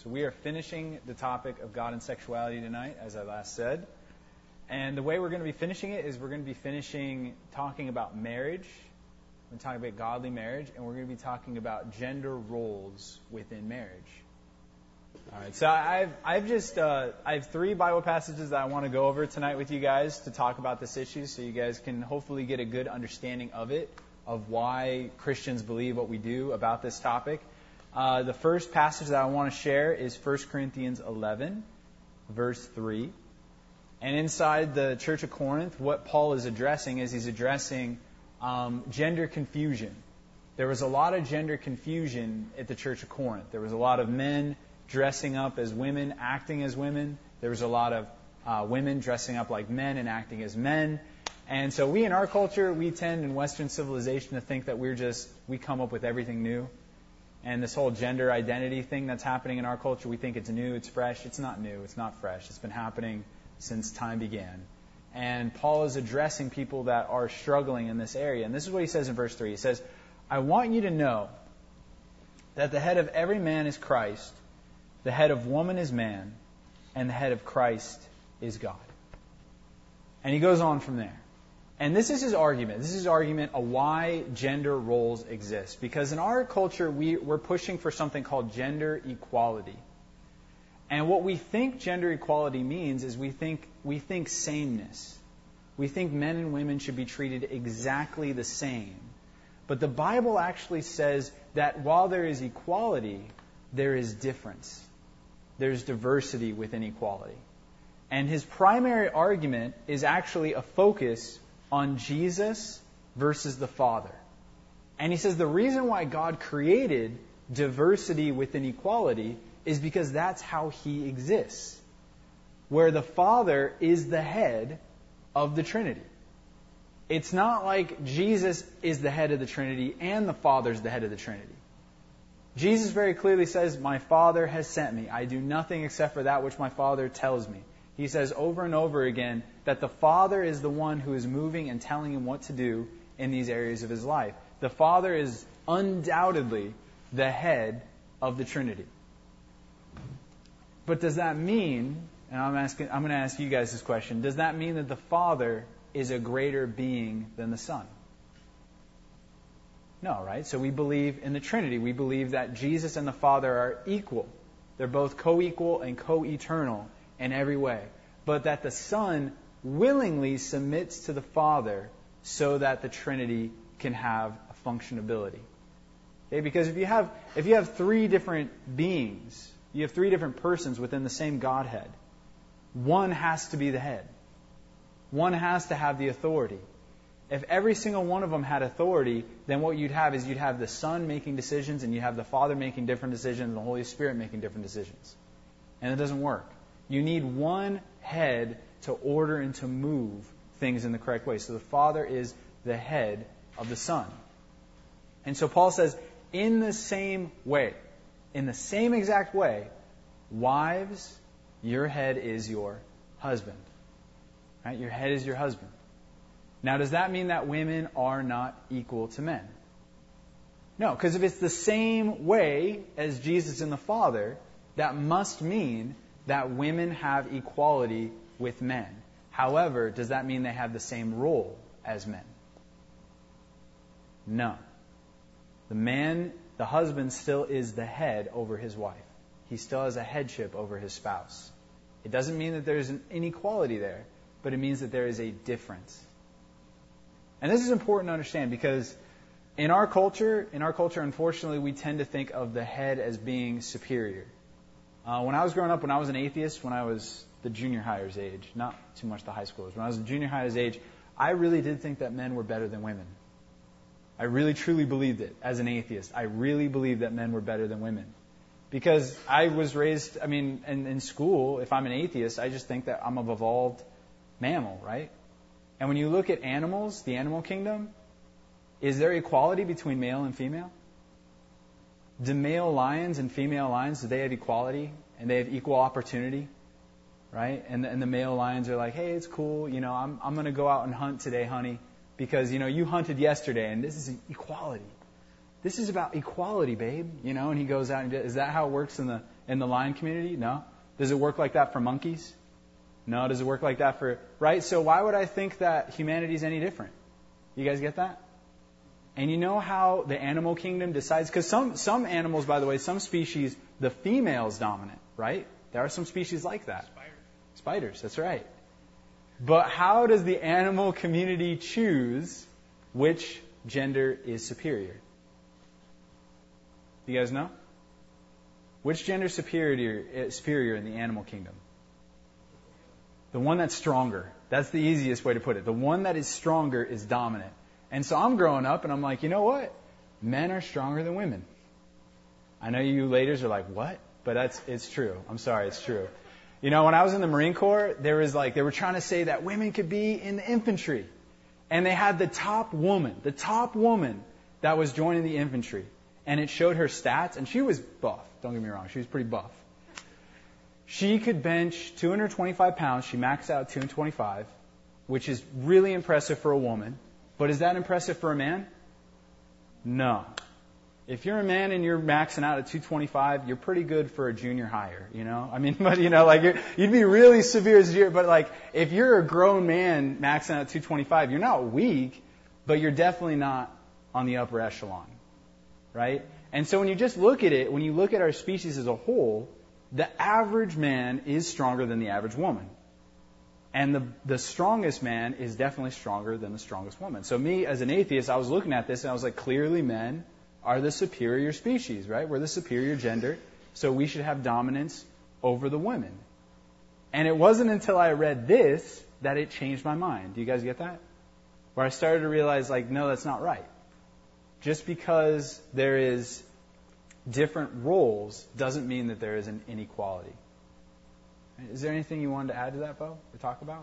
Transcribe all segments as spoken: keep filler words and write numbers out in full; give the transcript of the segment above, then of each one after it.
So we are finishing the topic of God and sexuality tonight, as I last said. And the way we're going to be finishing it is we're going to be finishing talking about marriage. We're going to talk about godly marriage, and we're going to be talking about gender roles within marriage. All right, so I've I've just uh, I have three Bible passages that I want to go over tonight with you guys to talk about this issue, so you guys can hopefully get a good understanding of it, of why Christians believe what we do about this topic. Uh, the first passage that I want to share is First Corinthians eleven, verse three. And inside the Church of Corinth, what Paul is addressing is he's addressing um, gender confusion. There was a lot of gender confusion at the Church of Corinth. There was a lot of men dressing up as women, acting as women. There was a lot of uh, women dressing up like men and acting as men. And so we in our culture, we tend in Western civilization to think that we're just, we come up with everything new. And this whole gender identity thing that's happening in our culture, we think it's new, it's fresh. It's not new, it's not fresh. It's been happening since time began. And Paul is addressing people that are struggling in this area. And this is what he says in verse three. He says, I want you to know that the head of every man is Christ, the head of woman is man, and the head of Christ is God. And he goes on from there. And this is his argument. This is his argument of why gender roles exist. Because in our culture, we, we're pushing for something called gender equality. And what we think gender equality means is we think we think sameness. We think men and women should be treated exactly the same. But the Bible actually says that while there is equality, there is difference. There's diversity within equality. And his primary argument is actually a focus on Jesus versus the Father. And he says the reason why God created diversity within equality is because that's how he exists. Where the Father is the head of the Trinity. It's not like Jesus is the head of the Trinity and the Father's the head of the Trinity. Jesus very clearly says, my Father has sent me. I do nothing except for that which my Father tells me. He says over and over again that the Father is the one who is moving and telling him what to do in these areas of his life. The Father is undoubtedly the head of the Trinity. But does that mean, and I'm asking, I'm going to ask you guys this question, does that mean that the Father is a greater being than the Son? No, right? So we believe in the Trinity. We believe that Jesus and the Father are equal. They're both co-equal and co-eternal in every way. But that the Son willingly submits to the Father so that the Trinity can have a functionability. Okay? Because if you have if you have three different beings, you have three different persons within the same Godhead, one has to be the head. One has to have the authority. If every single one of them had authority, then what you'd have is you'd have the Son making decisions, and you have the Father making different decisions, and the Holy Spirit making different decisions. And it doesn't work. You need one head to order and to move things in the correct way. So the Father is the head of the Son. And so Paul says, in the same way, in the same exact way, wives, your head is your husband. Right? Your head is your husband. Now, does that mean that women are not equal to men? No, because if it's the same way as Jesus and the Father, that must mean that women have equality with men. However, does that mean they have the same role as men? No. The man, the husband still is the head over his wife. He still has a headship over his spouse. It doesn't mean that there's an inequality there, but it means that there is a difference. And this is important to understand because in our culture, in our culture, unfortunately, we tend to think of the head as being superior. Uh, when I was growing up, when I was an atheist, when I was the junior hires age, not too much the high schoolers, when I was the junior hires age, I really did think that men were better than women. I really truly believed it as an atheist. I really believed that men were better than women. Because I was raised, I mean, in, in school, if I'm an atheist, I just think that I'm an evolved mammal, right? And when you look at animals, the animal kingdom, is there equality between male and female? Do male lions and female lions, do they have equality? And they have equal opportunity? Right? And the, and the male lions are like, hey, it's cool, you know, I'm I'm going to go out and hunt today, honey, because, you know, you hunted yesterday, and this is equality. This is about equality, babe. You know, and he goes out and does, is that how it works in the in the lion community? No. Does it work like that for monkeys? No. Does it work like that for, right? So why would I think that humanity is any different? You guys get that? And you know how the animal kingdom decides? Because some, some animals, by the way, some species, the female's dominant, right? There are some species like that. Spiders. Spiders, that's right. But how does the animal community choose which gender is superior? Do you guys know? Which gender is superior, is superior in the animal kingdom? The one that's stronger. That's the easiest way to put it. The one that is stronger is dominant. And so I'm growing up and I'm like, you know what? Men are stronger than women. I know you ladies are like, what? But that's it's true. I'm sorry, it's true. You know, when I was in the Marine Corps, there was like they were trying to say that women could be in the infantry. And they had the top woman, the top woman that was joining the infantry. And it showed her stats, and she was buff. Don't get me wrong, she was pretty buff. She could bench two hundred twenty-five pounds. She maxed out two hundred twenty-five, which is really impressive for a woman. But is that impressive for a man? No. If you're a man and you're maxing out at two twenty-five, you're pretty good for a junior higher, you know? I mean, but you know, like you're, you'd be really severe as a junior, but like if you're a grown man maxing out at two twenty-five, you're not weak, but you're definitely not on the upper echelon, right? And so when you just look at it, when you look at our species as a whole, the average man is stronger than the average woman. And the the strongest man is definitely stronger than the strongest woman. So me, as an atheist, I was looking at this and I was like, clearly men are the superior species, right? We're the superior gender, so we should have dominance over the women. And it wasn't until I read this that it changed my mind. Do you guys get that? Where I started to realize, like, no, that's not right. Just because there is different roles doesn't mean that there is an inequality. Is there anything you wanted to add to that, Bo, or talk about?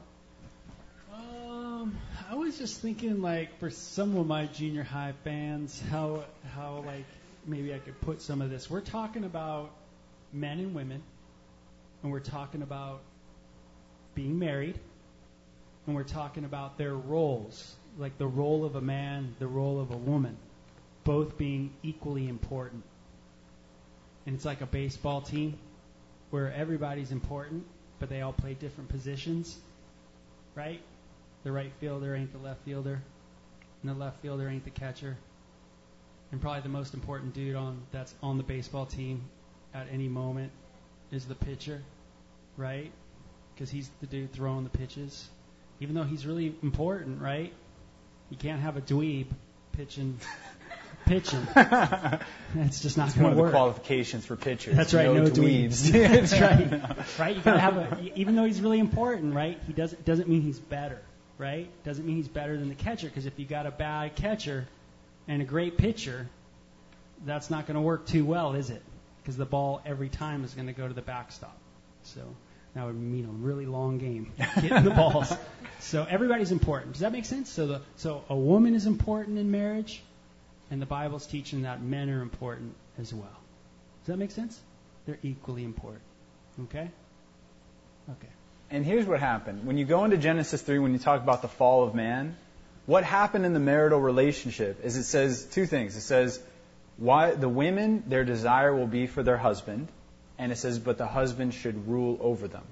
Um, I was just thinking, like, for some of my junior high fans, how, how like, maybe I could put some of this. We're talking about men and women, and we're talking about being married, and we're talking about their roles, like the role of a man, the role of a woman, both being equally important. And it's like a baseball team where everybody's important, but they all play different positions, right? The right fielder ain't the left fielder, and the left fielder ain't the catcher. And probably the most important dude on that's on the baseball team at any moment is the pitcher, right? Because he's the dude throwing the pitches. Even though he's really important, right? You can't have a dweeb pitching pitching. That's just not going to work. It's one of the qualifications for pitchers. That's right, no, no dweebs. dweebs. That's right. No. Right? You got to have a, even though he's really important, right? He doesn't doesn't mean he's better, right? Doesn't mean he's better than the catcher, because if you got a bad catcher and a great pitcher, that's not going to work too well, is it? Because the ball every time is going to go to the backstop. So that would mean a really long game getting the balls. So everybody's important. Does that make sense? So the so a woman is important in marriage. And the Bible's teaching that men are important as well. Does that make sense? They're equally important. Okay? Okay. And here's what happened. When you go into Genesis three, when you talk about the fall of man, what happened in the marital relationship is it says two things. It says, why the women, their desire will be for their husband. And it says, but the husband should rule over them.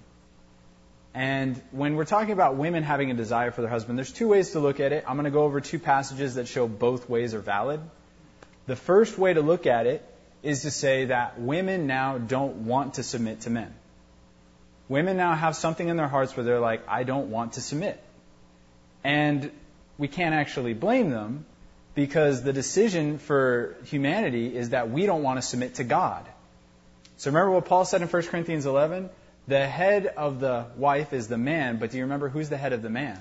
And when we're talking about women having a desire for their husband, there's two ways to look at it. I'm going to go over two passages that show both ways are valid. The first way to look at it is to say that women now don't want to submit to men. Women now have something in their hearts where they're like, I don't want to submit. And we can't actually blame them, because the decision for humanity is that we don't want to submit to God. So remember what Paul said in First Corinthians eleven? The head of the wife is the man, but do you remember who's the head of the man?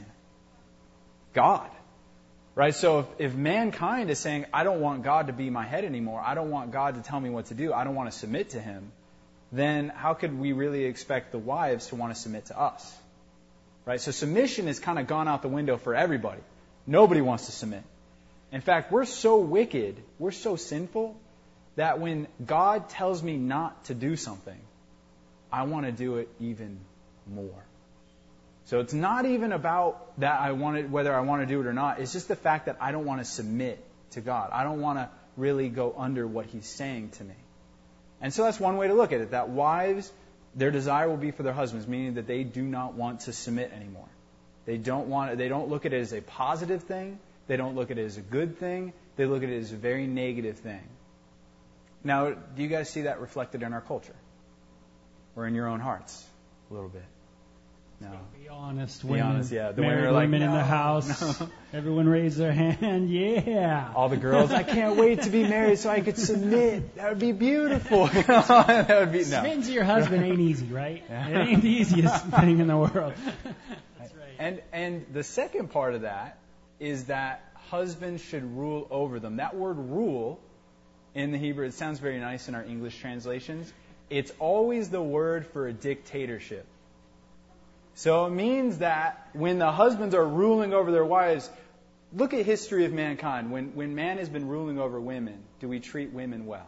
God. Right? So if, if mankind is saying, I don't want God to be my head anymore, I don't want God to tell me what to do, I don't want to submit to Him, then how could we really expect the wives to want to submit to us? Right? So submission has kind of gone out the window for everybody. Nobody wants to submit. In fact, we're so wicked, we're so sinful, that when God tells me not to do something, I want to do it even more. So it's not even about that I want it, whether I want to do it or not. It's just the fact that I don't want to submit to God. I don't want to really go under what He's saying to me. And so that's one way to look at it, that wives, their desire will be for their husbands, meaning that they do not want to submit anymore. They don't want, they don't look at it as a positive thing. They don't look at it as a good thing. They look at it as a very negative thing. Now, do you guys see that reflected in our culture? Or in your own hearts? A little bit. No. Be honest, Be women. honest, yeah. The Married women are like, women no, in the house. no. Everyone raise their hand. Yeah. All the girls, I can't wait to be married so I could submit. That would be beautiful. That would be no. Submitting to your husband ain't easy, right? It ain't the easiest thing in the world. That's right. And and the second part of that is that husbands should rule over them. That word rule in the Hebrew, it sounds very nice in our English translations. It's always the word for a dictatorship. So it means that when the husbands are ruling over their wives, look at history of mankind. When when man has been ruling over women, do we treat women well?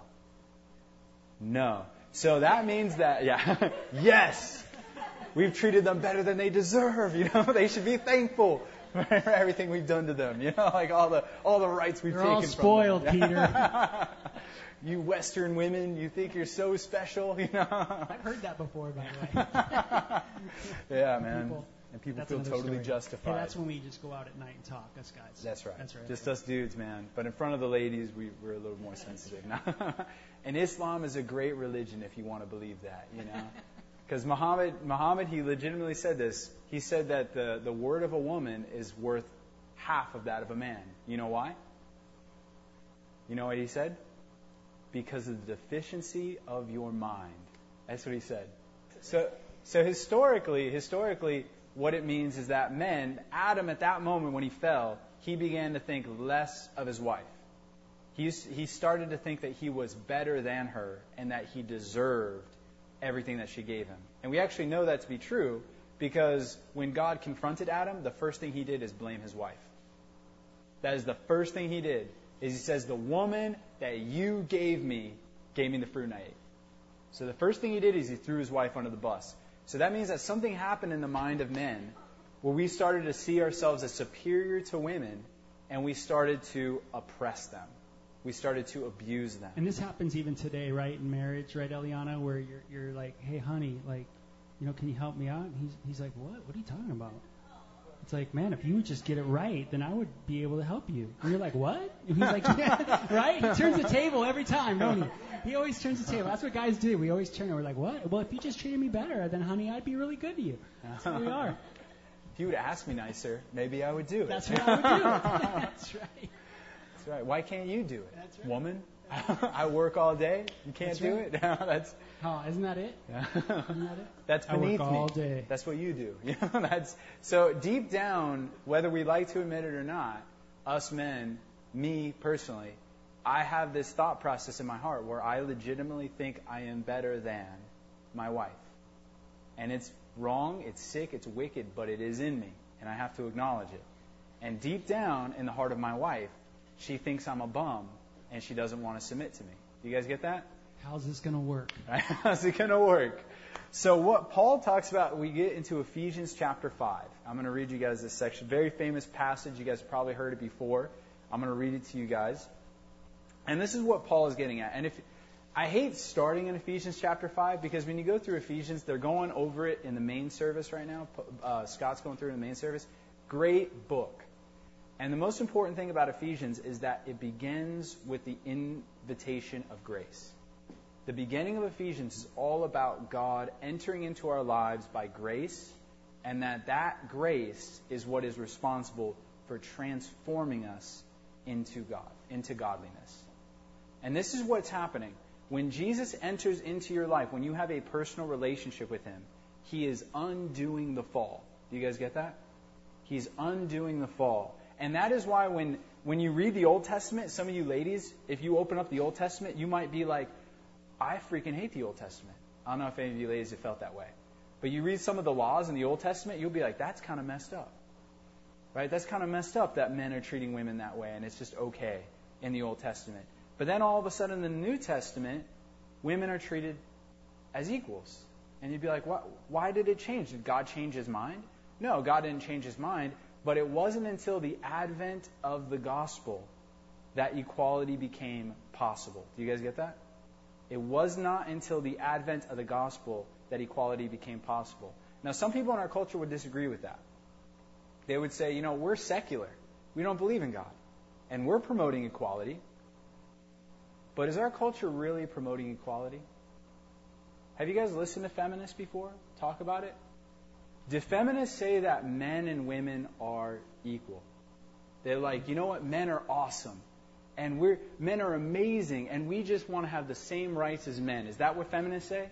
No. So that means that, yeah, yes, we've treated them better than they deserve. You know, they should be thankful for everything we've done to them. You know, like all the all the rights we've You're taken all from spoiled, them. Peter. You Western women, you think you're so special, you know? I've heard that before, by the way. Yeah, man. People, and people that's feel another totally story. justified. Hey, that's when we just go out at night and talk, us guys. That's right. That's right. Just us dudes, man. But in front of the ladies, we, we're a little more sensitive. And Islam is a great religion if you want to believe that, you know? Because Muhammad, Muhammad, he legitimately said this. He said that the, the word of a woman is worth half of that of a man. You know why? You know what he said? Because of the deficiency of your mind. That's what he said. So, so historically, historically, what it means is that men, Adam at that moment when he fell, he began to think less of his wife. He, he started to think that he was better than her and that he deserved everything that she gave him. And we actually know that to be true because when God confronted Adam, the first thing he did is blame his wife. That is the first thing he did. Is he says, the woman that you gave me gave me the fruit and I ate. So the first thing he did is he threw his wife under the bus. So that means that something happened in the mind of men where we started to see ourselves as superior to women and we started to oppress them. We started to abuse them. And this happens even today, right, in marriage, right, Eliana, where you're you're like, hey, honey, like, you know, can you help me out? And he's he's like, what? What are you talking about? It's like, man, if you would just get it right, then I would be able to help you. And you're like, what? And he's like, yeah, right? He turns the table every time, don't he? He always turns the table. That's what guys do. We always turn it. We're like, what? Well, if you just treated me better, then, honey, I'd be really good to you. That's who we are. If you would ask me nicer, maybe I would do it. That's what I would do. That's right. That's right. Why can't you do it? That's right. Woman, I work all day. You can't That's do right. it? That's Oh, isn't that it? Isn't that it? That's I work beneath all me. day. That's what you do. You know, that's so deep down, whether we like to admit it or not, us men, me personally, I have this thought process in my heart where I legitimately think I am better than my wife. And it's wrong, it's sick, it's wicked, but it is in me, and I have to acknowledge it. And deep down in the heart of my wife, she thinks I'm a bum, and she doesn't want to submit to me. Do you guys get that? How's this going to work? How's it going to work? So what Paul talks about, we get into Ephesians chapter five. I'm going to read you guys this section. Very famous passage. You guys have probably heard it before. I'm going to read it to you guys. And this is what Paul is getting at. And if I hate starting in Ephesians chapter five because when you go through Ephesians, they're going over it in the main service right now. Uh, Scott's going through it in the main service. Great book. And the most important thing about Ephesians is that it begins with the invitation of grace. The beginning of Ephesians is all about God entering into our lives by grace, and that that grace is what is responsible for transforming us into God, into godliness. And this is what's happening. When Jesus enters into your life, when you have a personal relationship with Him, He is undoing the fall. Do you guys get that? He's undoing the fall. And that is why when, when you read the Old Testament, some of you ladies, if you open up the Old Testament, you might be like, I freaking hate the Old Testament. I don't know if any of you ladies have felt that way. But you read some of the laws in the Old Testament, you'll be like, that's kind of messed up. Right? That's kind of messed up that men are treating women that way, and it's just okay in the Old Testament. But then all of a sudden in the New Testament, women are treated as equals. And you'd be like, why, why did it change? Did God change His mind? No, God didn't change His mind. But it wasn't until the advent of the gospel that equality became possible. Do you guys get that? It was not until the advent of the gospel that equality became possible. Now, some people in our culture would disagree with that. They would say, you know, we're secular. We don't believe in God. And we're promoting equality. But is our culture really promoting equality? Have you guys listened to feminists before? Talk about it? Do feminists say that men and women are equal? They're like, you know what? Men are awesome. And we're men are amazing. And we just want to have the same rights as men. Is that what feminists say?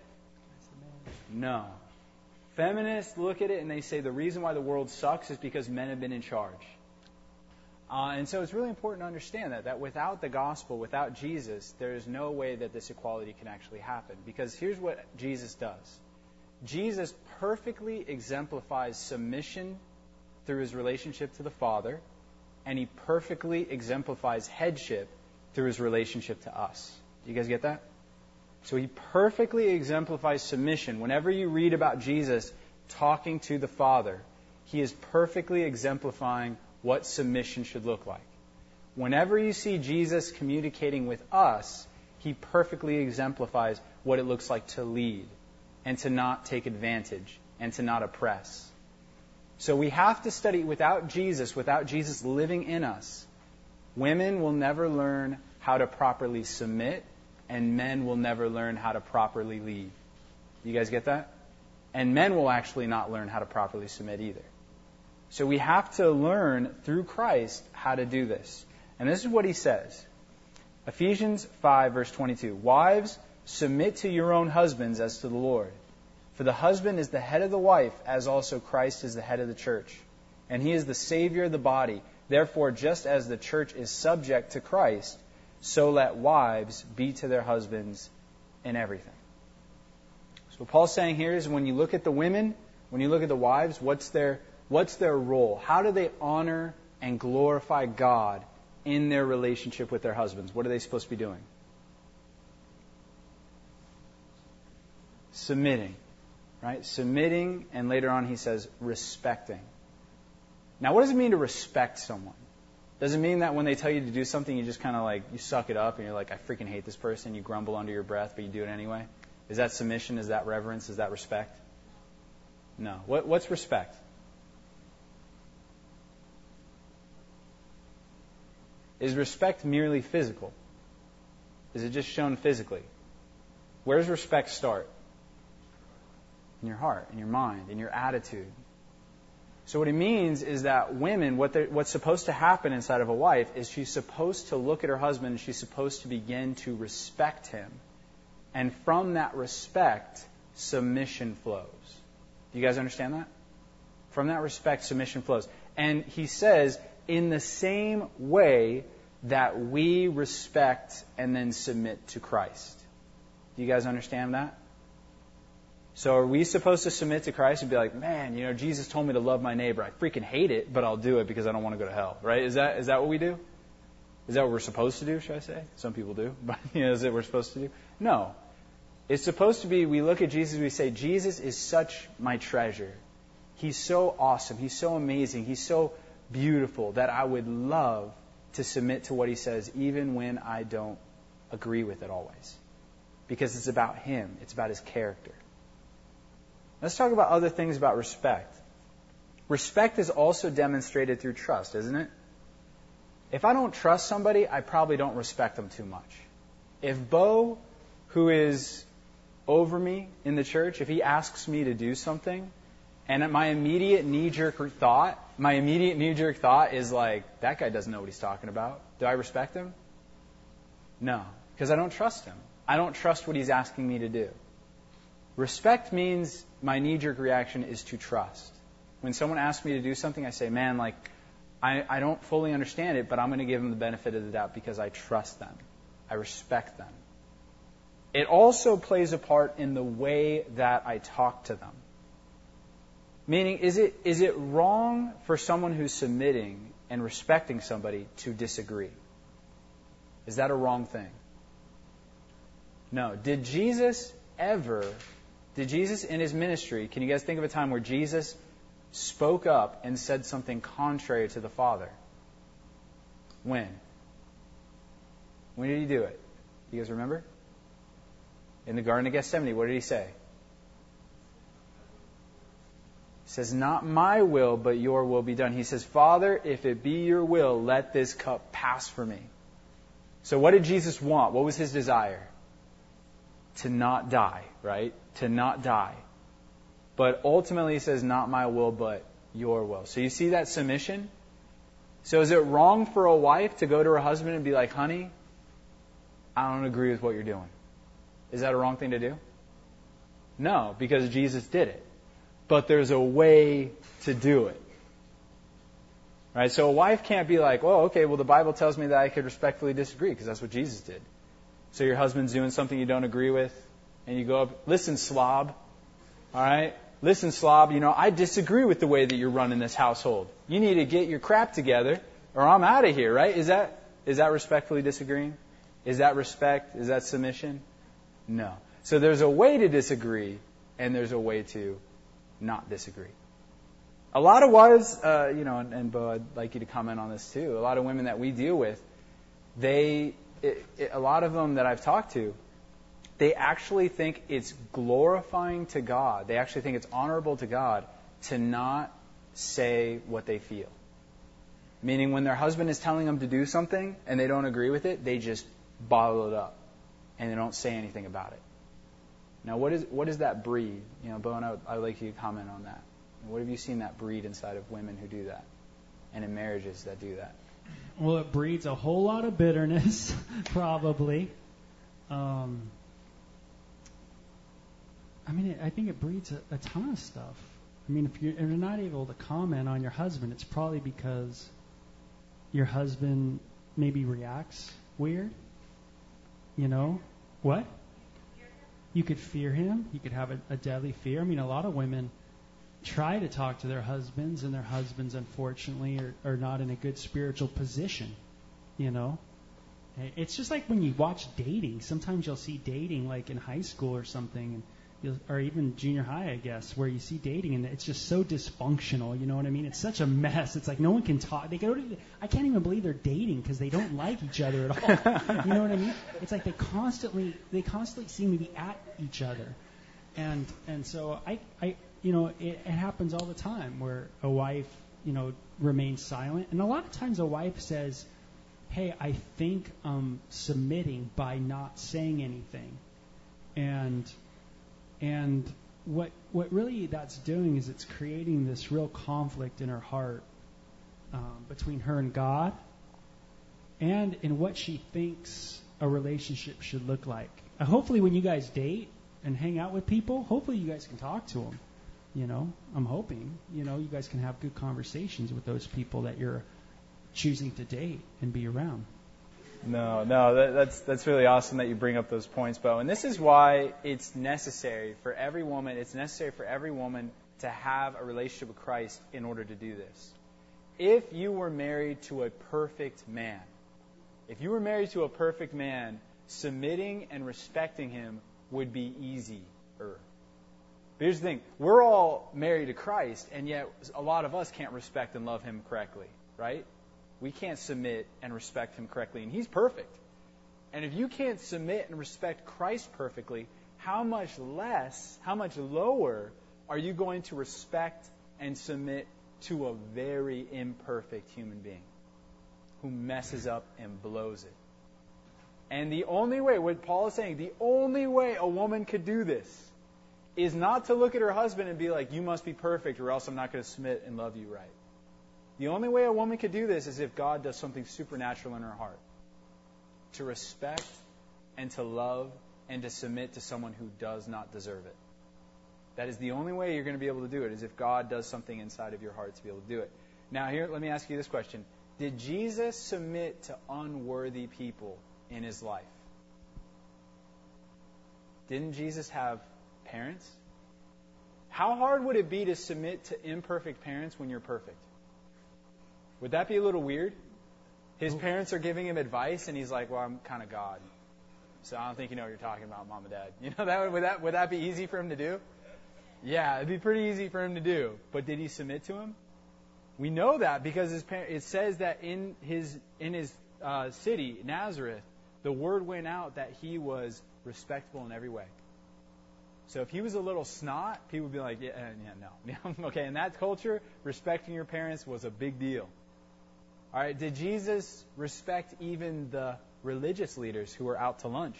No. Feminists look at it and they say the reason why the world sucks is because men have been in charge. Uh, and so it's really important to understand that, that without the gospel, without Jesus, there is no way that this equality can actually happen. Because here's what Jesus does. Jesus perfectly exemplifies submission through his relationship to the Father, and he perfectly exemplifies headship through his relationship to us. Do you guys get that? So he perfectly exemplifies submission. Whenever you read about Jesus talking to the Father, he is perfectly exemplifying what submission should look like. Whenever you see Jesus communicating with us, he perfectly exemplifies what it looks like to lead and to not take advantage and to not oppress. So we have to study without Jesus, without Jesus living in us, women will never learn how to properly submit, and men will never learn how to properly lead. You guys get that? And men will actually not learn how to properly submit either. So we have to learn through Christ how to do this. And this is what he says. Ephesians five, verse twenty-two. Wives, submit to your own husbands as to the Lord. For the husband is the head of the wife, as also Christ is the head of the church. And he is the Savior of the body. Therefore, just as the church is subject to Christ, so let wives be to their husbands in everything. So what Paul's saying here is when you look at the women, when you look at the wives, what's their what's their role? How do they honor and glorify God in their relationship with their husbands? What are they supposed to be doing? Submitting. Right? Submitting, and later on he says respecting. Now what does it mean to respect someone? Does it mean that when they tell you to do something, you just kind of like, you suck it up and you're like, I freaking hate this person, you grumble under your breath, but you do it anyway? Is that submission? Is that reverence? Is that respect? No. What, what's respect? Is respect merely physical? Is it just shown physically? Where does respect start? In your heart, in your mind, in your attitude. So what it means is that women, what what's supposed to happen inside of a wife is she's supposed to look at her husband and she's supposed to begin to respect him. And from that respect, submission flows. Do you guys understand that? From that respect, submission flows. And he says, in the same way that we respect and then submit to Christ. Do you guys understand that? So are we supposed to submit to Christ and be like, man, you know, Jesus told me to love my neighbor. I freaking hate it, but I'll do it because I don't want to go to hell, right? Is that is that what we do? Is that what we're supposed to do, should I say? Some people do, but you know, is it what we're supposed to do? No. It's supposed to be, we look at Jesus, we say, Jesus is such my treasure. He's so awesome. He's so amazing. He's so beautiful that I would love to submit to what he says, even when I don't agree with it always. Because it's about him. It's about his character. Let's talk about other things about respect. Respect is also demonstrated through trust, isn't it? If I don't trust somebody, I probably don't respect them too much. If Bo, who is over me in the church, if he asks me to do something, and my immediate knee-jerk thought, my immediate knee-jerk thought is like, that guy doesn't know what he's talking about. Do I respect him? No, because I don't trust him. I don't trust what he's asking me to do. Respect means my knee-jerk reaction is to trust. When someone asks me to do something, I say, man, like, I, I don't fully understand it, but I'm going to give them the benefit of the doubt because I trust them. I respect them. It also plays a part in the way that I talk to them. Meaning, is it is it wrong for someone who's submitting and respecting somebody to disagree? Is that a wrong thing? No. Did Jesus ever, did Jesus in his ministry, can you guys think of a time where Jesus spoke up and said something contrary to the Father? When? When did he do it? Do you guys remember? In the Garden of Gethsemane, what did he say? He says, not my will, but your will be done. He says, Father, if it be your will, let this cup pass from me. So what did Jesus want? What was his desire? To not die, right? To not die. But ultimately he says, not my will, but your will. So you see that submission? So is it wrong for a wife to go to her husband and be like, honey, I don't agree with what you're doing? Is that a wrong thing to do? No, because Jesus did it. But there's a way to do it. Right? So a wife can't be like, well, okay, well, the Bible tells me that I could respectfully disagree because that's what Jesus did. So your husband's doing something you don't agree with, and you go up, listen, slob. All right? Listen, slob, you know, I disagree with the way that you're running this household. You need to get your crap together or I'm out of here, right? Is that is that respectfully disagreeing? Is that respect? Is that submission? No. So there's a way to disagree, and there's a way to not disagree. A lot of wives, uh, you know, and, and Bo, I'd like you to comment on this too. A lot of women that we deal with, they, it, it, a lot of them that I've talked to, they actually think it's glorifying to God. They actually think it's honorable to God to not say what they feel. Meaning when their husband is telling them to do something and they don't agree with it, they just bottle it up and they don't say anything about it. Now, what is what does that breed? You know, Bo, and I, I would like you to comment on that. What have you seen that breed inside of women who do that, and in marriages that do that? Well, it breeds a whole lot of bitterness, probably. Um, I mean, I think it breeds a, a ton of stuff. I mean, if you're, if you're not able to comment on your husband, it's probably because your husband maybe reacts weird. You know? What? You could fear him. You could have a, a deadly fear. I mean, a lot of women try to talk to their husbands, and their husbands, unfortunately, are, are not in a good spiritual position. You know? It's just like when you watch dating. Sometimes you'll see dating, like in high school or something, and you'll, or even junior high, I guess, where you see dating, and it's just so dysfunctional. You know what I mean? It's such a mess. It's like no one can talk. They go to, I can't even believe they're dating because they don't like each other at all. You know what I mean? It's like they constantly, they constantly seem to be at each other, and and so I, I you know, it, it happens all the time where a wife, you know, remains silent, and a lot of times a wife says, "Hey, I think I'm submitting by not saying anything," and And what what really that's doing is it's creating this real conflict in her heart um, between her and God, and in what she thinks a relationship should look like. Uh, hopefully, when you guys date and hang out with people, hopefully you guys can talk to them. You know, I'm hoping you know you guys can have good conversations with those people that you're choosing to date and be around. No, no, that, that's that's really awesome that you bring up those points, Bo. And this is why it's necessary for every woman, it's necessary for every woman to have a relationship with Christ in order to do this. If you were married to a perfect man, if you were married to a perfect man, submitting and respecting him would be easier. But here's the thing, we're all married to Christ, and yet a lot of us can't respect and love him correctly, right? We can't submit and respect him correctly, and he's perfect. And if you can't submit and respect Christ perfectly, how much less, how much lower are you going to respect and submit to a very imperfect human being who messes up and blows it? And the only way, what Paul is saying, the only way a woman could do this is not to look at her husband and be like, you must be perfect or else I'm not going to submit and love you right. The only way a woman could do this is if God does something supernatural in her heart. To respect and to love and to submit to someone who does not deserve it. That is the only way you're going to be able to do it, is if God does something inside of your heart to be able to do it. Now here, let me ask you this question. Did Jesus submit to unworthy people in his life? Didn't Jesus have parents? How hard would it be to submit to imperfect parents when you're perfect? Would that be a little weird? His parents are giving him advice, and he's like, well, I'm kind of God. So I don't think you know what you're talking about, Mom and Dad. You know, that would that would that be easy for him to do? Yeah, it'd be pretty easy for him to do. But did he submit to him? We know that because his par- it says that in his in his uh, city, Nazareth, the word went out that he was respectable in every way. So if he was a little snot, people would be like, yeah, yeah, no. Okay, in that culture, respecting your parents was a big deal. All right, did Jesus respect even the religious leaders who were out to lunch?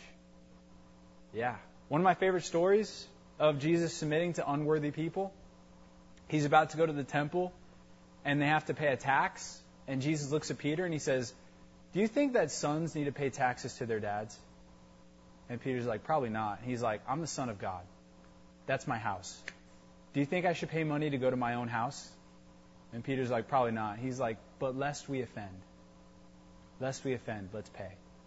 Yeah. One of my favorite stories of Jesus submitting to unworthy people, he's about to go to the temple, and they have to pay a tax, and Jesus looks at Peter and he says, do you think that sons need to pay taxes to their dads? And Peter's like, probably not. And he's like, I'm the Son of God. That's my house. Do you think I should pay money to go to my own house? And Peter's like, probably not. He's like, but lest we offend. Lest we offend, let's pay.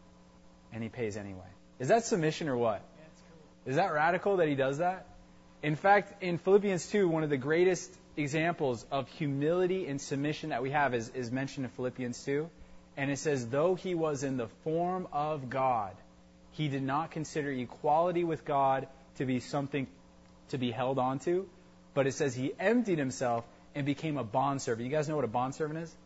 And he pays anyway. Is that submission or what? Yeah, that's cool. Is that radical that he does that? In fact, in Philippians two, one of the greatest examples of humility and submission that we have is, is mentioned in Philippians two. And it says, though he was in the form of God, he did not consider equality with God to be something to be held on to. But it says he emptied himself and became a bondservant. You guys know what a bondservant is?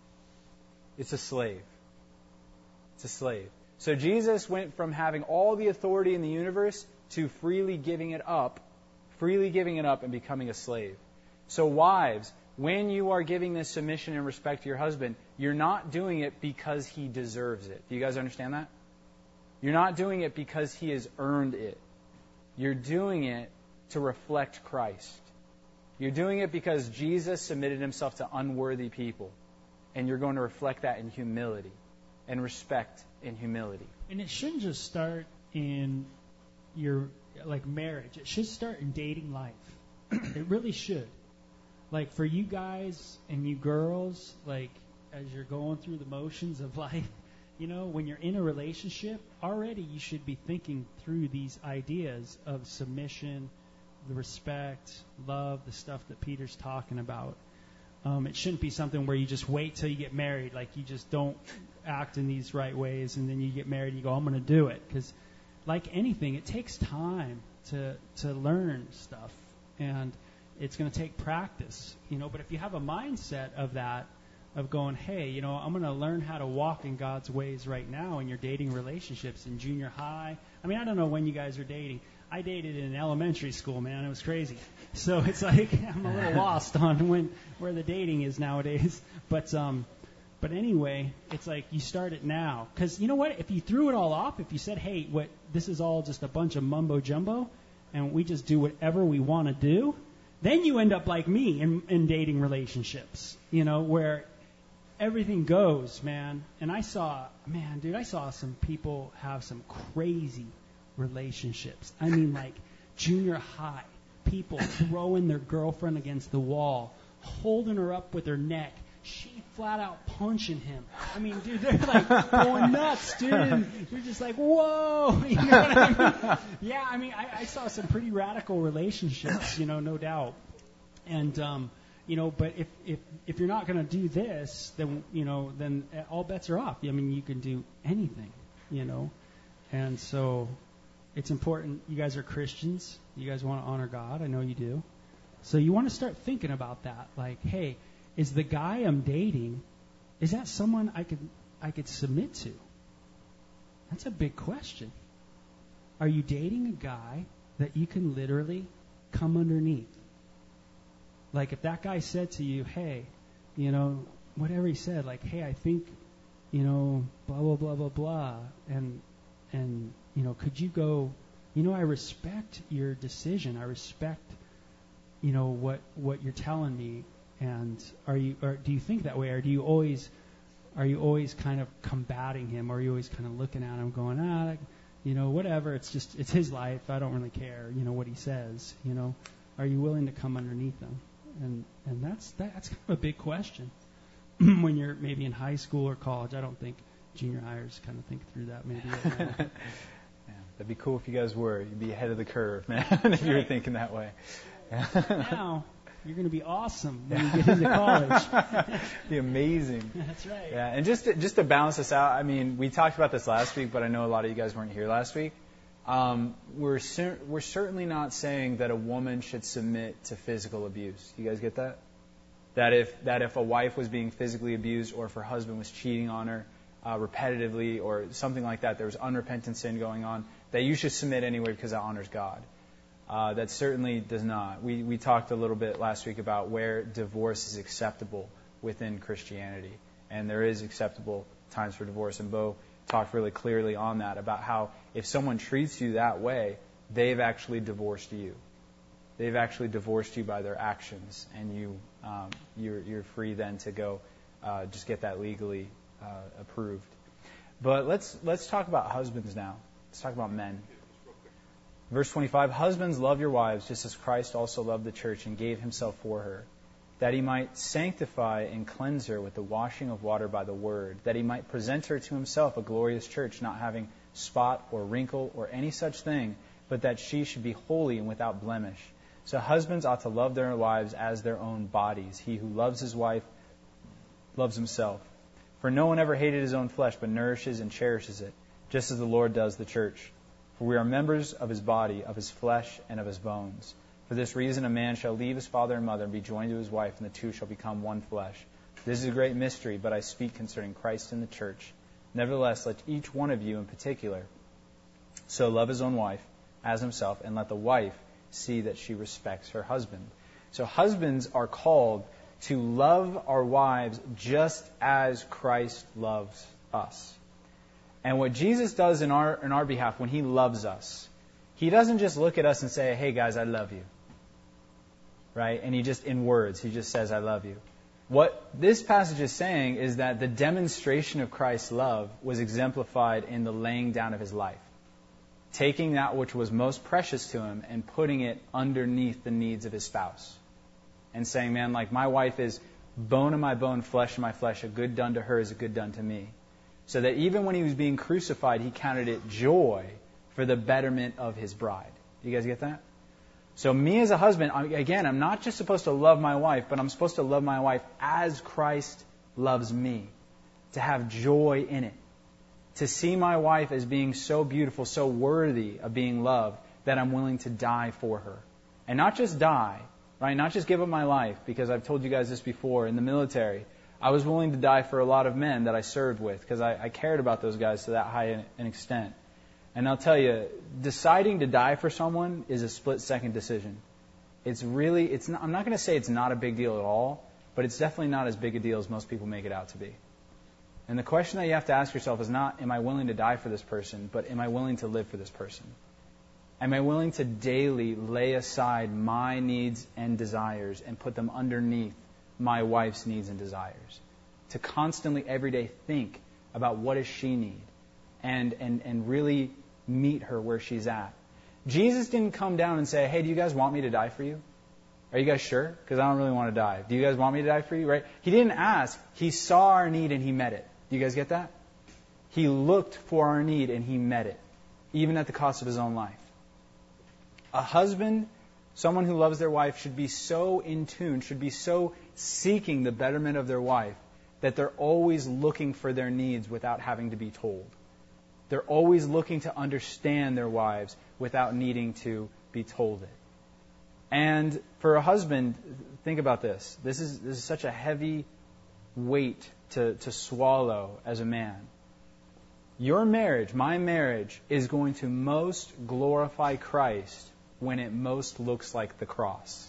It's a slave. It's a slave. So Jesus went from having all the authority in the universe to freely giving it up, freely giving it up and becoming a slave. So wives, when you are giving this submission and respect to your husband, you're not doing it because he deserves it. Do you guys understand that? You're not doing it because he has earned it. You're doing it to reflect Christ. You're doing it because Jesus submitted himself to unworthy people. And you're going to reflect that in humility and respect in humility. And it shouldn't just start in your, like, marriage. It should start in dating life. It really should. Like, for you guys and you girls, like, as you're going through the motions of life, you know, when you're in a relationship, already you should be thinking through these ideas of submission, the respect, love, the stuff that Peter's talking about. Um, it shouldn't be something where you just wait till you get married, like you just don't act in these right ways, and then you get married and you go, I'm going to do it. Because like anything, it takes time to to learn stuff, and it's going to take practice, you know. But if you have a mindset of that, of going, hey, you know, I'm going to learn how to walk in God's ways right now in your dating relationships in junior high. I mean, I don't know when you guys are dating. I dated in elementary school, man. It was crazy. So it's like I'm a little lost on when where the dating is nowadays. But um, but anyway, it's like you start it now. Because you know what? If you threw it all off, if you said, hey, what this is all just a bunch of mumbo jumbo, and we just do whatever we want to do, then you end up like me in, in dating relationships, you know, where everything goes, man. And I saw, man, dude, I saw some people have some crazy relationships. I mean, like junior high, people throwing their girlfriend against the wall, holding her up with her neck, she flat out punching him. I mean, dude, they're like going nuts, dude. And you're just like, whoa. You know what I mean? Yeah, I mean, I, I saw some pretty radical relationships, you know, no doubt. And, um, you know, but if, if, if you're not going to do this, then, you know, then all bets are off. I mean, you can do anything, you know. And so it's important. You guys are Christians. You guys want to honor God. I know you do. So you want to start thinking about that. Like, hey, is the guy I'm dating, is that someone I could I could submit to? That's a big question. Are you dating a guy that you can literally come underneath? Like if that guy said to you, hey, you know, whatever he said, like, hey, I think, you know, blah, blah, blah, blah, blah, and and you know, could you go, you know, I respect your decision. I respect, you know, what what you're telling me. And are you, or do you think that way, or do you always, are you always kind of combating him, or are you always kind of looking at him, going, ah, you know, whatever. It's just, it's his life. I don't really care, you know, what he says. You know, are you willing to come underneath him? And and that's that's kind of a big question when you're maybe in high school or college. I don't think junior hires kind of think through that maybe. Right now. Yeah, that'd be cool if you guys were. You'd be ahead of the curve, man, if right. you were thinking that way. Now you're going to be awesome when you get into college. Be amazing. That's right. Yeah, and just to, just to balance this out, I mean, we talked about this last week, but I know a lot of you guys weren't here last week. Um, we're cer- we're certainly not saying that a woman should submit to physical abuse. You guys get that? That if that if a wife was being physically abused, or if her husband was cheating on her, uh, repetitively or something like that, there was unrepentant sin going on, that you should submit anyway because that honors God. Uh, that certainly does not. We, we talked a little bit last week about where divorce is acceptable within Christianity. And there is acceptable times for divorce. And Bo talked really clearly on that, about how if someone treats you that way, they've actually divorced you. They've actually divorced you by their actions, and you, um, you're, you're free then to go uh, just get that legally uh, approved. But let's let's talk about husbands now. Let's talk about men. Verse twenty-five, husbands, love your wives, just as Christ also loved the church and gave himself for her, that he might sanctify and cleanse her with the washing of water by the word, that he might present her to himself a glorious church, not having spot or wrinkle or any such thing, but that she should be holy and without blemish. So husbands ought to love their wives as their own bodies. He who loves his wife loves himself. For no one ever hated his own flesh, but nourishes and cherishes it, just as the Lord does the church. For we are members of his body, of his flesh, and of his bones. For this reason a man shall leave his father and mother and be joined to his wife, and the two shall become one flesh. This is a great mystery, but I speak concerning Christ and the church. Nevertheless, let each one of you in particular so love his own wife as himself, and let the wife see that she respects her husband. So husbands are called to love our wives just as Christ loves us. And what Jesus does in our in our behalf when he loves us, he doesn't just look at us and say, hey guys, I love you. Right? And he just, in words, he just says, I love you. What this passage is saying is that the demonstration of Christ's love was exemplified in the laying down of his life. Taking that which was most precious to him and putting it underneath the needs of his spouse. And saying, man, like my wife is bone of my bone, flesh of my flesh, a good done to her is a good done to me. So that even when he was being crucified, he counted it joy for the betterment of his bride. You guys get that? So me as a husband, again, I'm not just supposed to love my wife, but I'm supposed to love my wife as Christ loves me. To have joy in it. To see my wife as being so beautiful, so worthy of being loved, that I'm willing to die for her. And not just die, right? Not just give up my life, because I've told you guys this before, in the military, I was willing to die for a lot of men that I served with, because I, I cared about those guys to that high an, an extent. And I'll tell you, deciding to die for someone is a split-second decision. It's really, it's not, I'm not going to say it's not a big deal at all, but it's definitely not as big a deal as most people make it out to be. And the question that you have to ask yourself is not, am I willing to die for this person, but am I willing to live for this person? Am I willing to daily lay aside my needs and desires and put them underneath my wife's needs and desires? To constantly, every day, think about what does she need and, and, and really meet her where she's at. Jesus didn't come down and say, hey, do you guys want me to die for you? Are you guys sure? Because I don't really want to die. Do you guys want me to die for you? Right? He didn't ask. He saw our need and he met it. Do you guys get that? He looked for our need and he met it, even at the cost of his own life. A husband, someone who loves their wife, should be so in tune, should be so seeking the betterment of their wife, that they're always looking for their needs without having to be told. They're always looking to understand their wives without needing to be told it. And for a husband, think about this. This is this is such a heavy weight to, to swallow as a man. Your marriage, my marriage, is going to most glorify Christ when it most looks like the cross.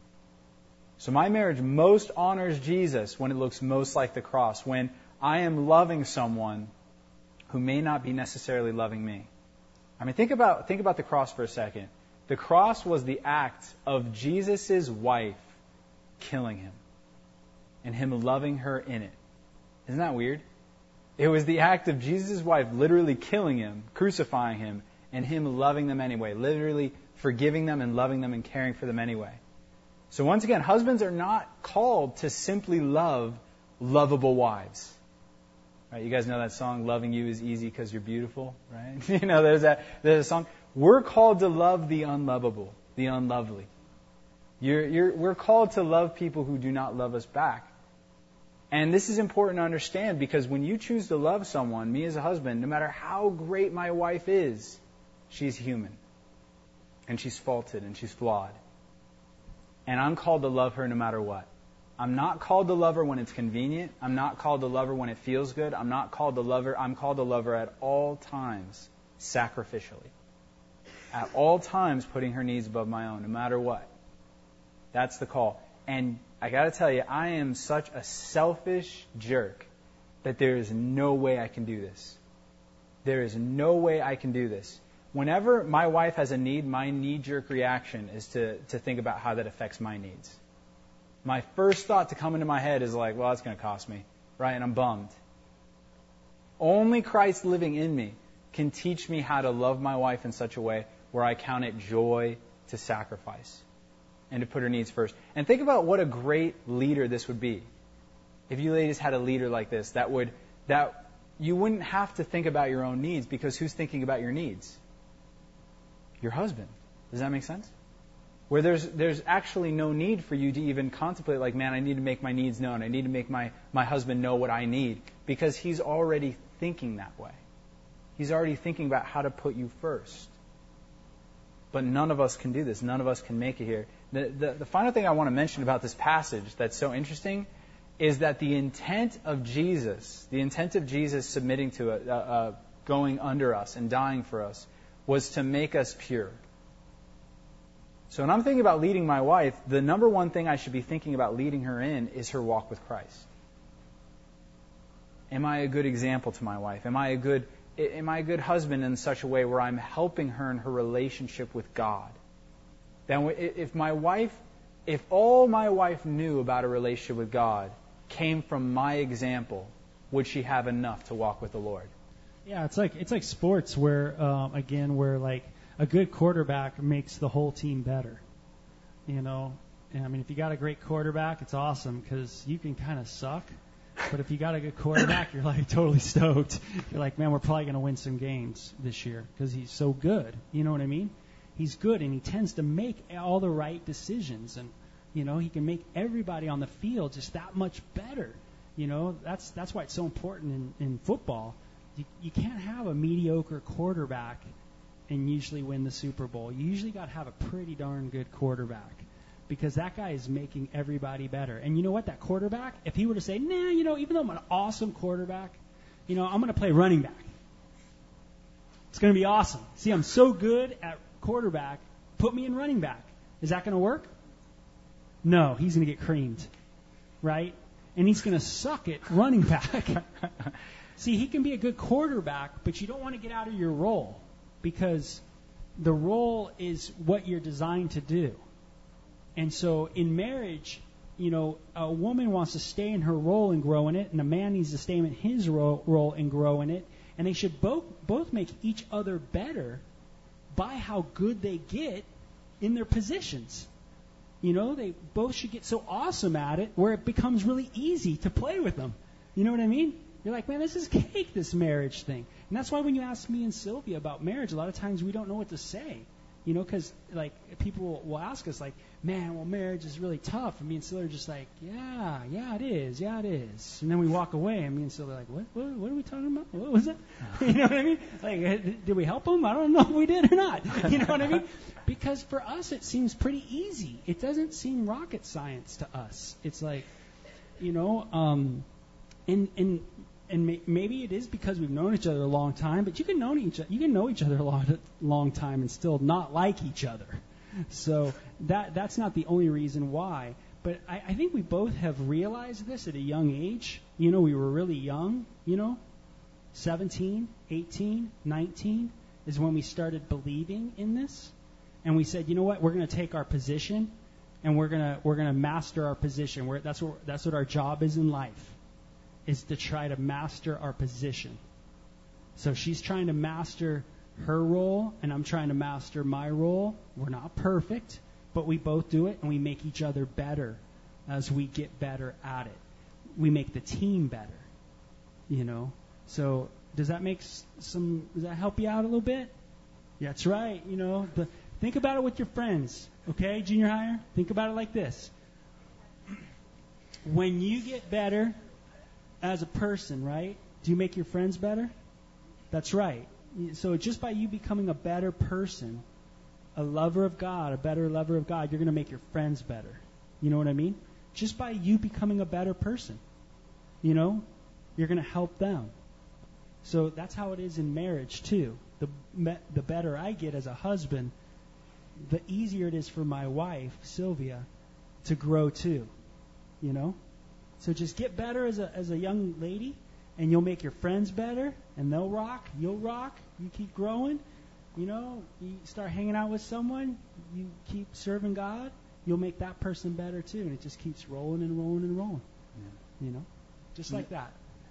So my marriage most honors Jesus when it looks most like the cross, when I am loving someone who may not be necessarily loving me. I mean, think about think about the cross for a second. The cross was the act of Jesus' wife killing him and him loving her in it. Isn't that weird? It was the act of Jesus' wife literally killing him, crucifying him, and him loving them anyway, literally forgiving them and loving them and caring for them anyway. So once again, husbands are not called to simply love lovable wives. Right? You guys know that song, "Loving You is Easy Because You're Beautiful," right? You know, there's that there's a song. We're called to love the unlovable, the unlovely. You're, you're, we're called to love people who do not love us back. And this is important to understand, because when you choose to love someone, me as a husband, no matter how great my wife is, she's human. And she's faulted and she's flawed. And I'm called to love her no matter what. I'm not called to love her when it's convenient. I'm not called to love her when it feels good. I'm not called to love her. I'm called to love her at all times, sacrificially. At all times, putting her needs above my own, no matter what. That's the call. And I got to tell you, I am such a selfish jerk that there is no way I can do this. There is no way I can do this. Whenever my wife has a need, my knee-jerk reaction is to, to think about how that affects my needs. My first thought to come into my head is like, well, that's going to cost me, right? And I'm bummed. Only Christ living in me can teach me how to love my wife in such a way where I count it joy to sacrifice and to put her needs first. And think about what a great leader this would be. If you ladies had a leader like this, that would that you wouldn't have to think about your own needs, because who's thinking about your needs? Your husband. Does that make sense? Where there's there's actually no need for you to even contemplate, like, man, I need to make my needs known. I need to make my, my husband know what I need, because he's already thinking that way. He's already thinking about how to put you first. But none of us can do this. None of us can make it here. The, the, the final thing I want to mention about this passage that's so interesting is that the intent of Jesus, the intent of Jesus submitting to it, uh, uh, going under us and dying for us, was to make us pure. So when I'm thinking about leading my wife, the number one thing I should be thinking about leading her in is her walk with Christ. Am I a good example to my wife? Am I a good am I a good husband in such a way where I'm helping her in her relationship with God? Then if my wife, if all my wife knew about a relationship with God came from my example, would she have enough to walk with the Lord? Yeah, it's like it's like sports where um, again where like a good quarterback makes the whole team better. You know, and I mean, if you got a great quarterback, it's awesome because you can kind of suck. But if you got a good quarterback, you're like totally stoked. You're like, man, we're probably going to win some games this year because he's so good. You know what I mean? He's good, and he tends to make all the right decisions, and you know, he can make everybody on the field just that much better. You know, that's that's why it's so important in, in football. You, you can't have a mediocre quarterback and usually win the Super Bowl. You usually got to have a pretty darn good quarterback, because that guy is making everybody better. And you know what? That quarterback, if he were to say, nah, you know, even though I'm an awesome quarterback, you know, I'm going to play running back. It's going to be awesome. See, I'm so good at quarterback, put me in running back. Is that going to work? No, he's going to get creamed, right? And he's going to suck at running back. See, he can be a good quarterback, but you don't want to get out of your role, because the role is what you're designed to do. And so in marriage, you know, a woman wants to stay in her role and grow in it, and a man needs to stay in his role, role and grow in it. And they should both both make each other better by how good they get in their positions. You know, they both should get so awesome at it where it becomes really easy to play with them. You know what I mean? You're like, man, this is cake, this marriage thing. And that's why when you ask me and Sylvia about marriage, a lot of times we don't know what to say. You know, because, like, people will ask us, like, man, well, marriage is really tough. And me and Sylvia are just like, yeah, yeah, it is. Yeah, it is. And then we walk away, and me and Sylvia are like, what, what, what are we talking about? What was that? You know what I mean? Like, did we help them? I don't know if we did or not. You know what I mean? Because for us, it seems pretty easy. It doesn't seem rocket science to us. It's like, you know, um, and, and, And may, maybe it is because we've known each other a long time, but you can know each you can know each other a long, long time and still not like each other. So that that's not the only reason why. But I, I think we both have realized this at a young age. You know, we were really young. You know, seventeen, eighteen, nineteen is when we started believing in this, and we said, you know what, we're going to take our position, and we're gonna we're gonna master our position. We're, that's what that's what our job is in life. Is to try to master our position. So she's trying to master her role, and I'm trying to master my role. We're not perfect, but we both do it, and we make each other better as we get better at it. We make the team better, you know. So does that make some? Does that help you out a little bit? Yeah, that's right. You know, the, think about it with your friends, okay, junior higher. Think about it like this: when you get better as a person, right? Do you make your friends better? That's right. So just by you becoming a better person, a lover of God, a better lover of God, you're going to make your friends better. You know what I mean? just by you becoming a better person. You know, you're going to help them. So that's how it is in marriage too. The me, the better I get as a husband, the easier it is for my wife, Sylvia, to grow too. You know? So just get better as a as a young lady, and you'll make your friends better, and they'll rock, you'll rock, you keep growing. You know, you start hanging out with someone, you keep serving God, you'll make that person better too, and it just keeps rolling and rolling and rolling. Yeah. You know? Just like that.